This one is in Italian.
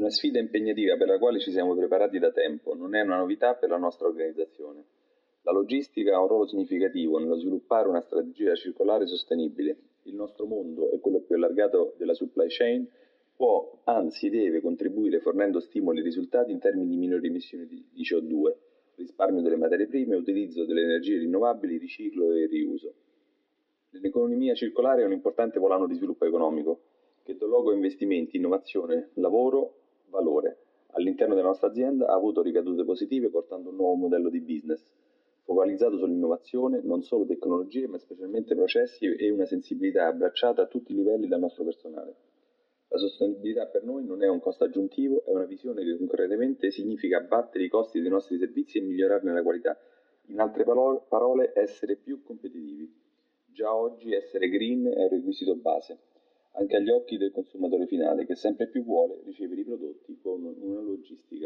Una sfida impegnativa per la quale ci siamo preparati da tempo, non è una novità per la nostra organizzazione. La logistica ha un ruolo significativo nello sviluppare una strategia circolare sostenibile. Il nostro mondo e quello più allargato della supply chain può, anzi deve, contribuire fornendo stimoli e risultati in termini di minori emissioni di CO2, risparmio delle materie prime, utilizzo delle energie rinnovabili, riciclo e riuso. L'economia circolare è un importante volano di sviluppo economico che dà luogo a investimenti, innovazione, lavoro, valore. All'interno della nostra azienda ha avuto ricadute positive portando un nuovo modello di business, focalizzato sull'innovazione, non solo tecnologie, ma specialmente processi e una sensibilità abbracciata a tutti i livelli dal nostro personale. La sostenibilità per noi non è un costo aggiuntivo, è una visione che concretamente significa abbattere i costi dei nostri servizi e migliorarne la qualità. In altre parole, essere più competitivi. Già oggi essere green è un requisito base, anche agli occhi del consumatore finale, che sempre più vuole ricevere i prodotti con una logistica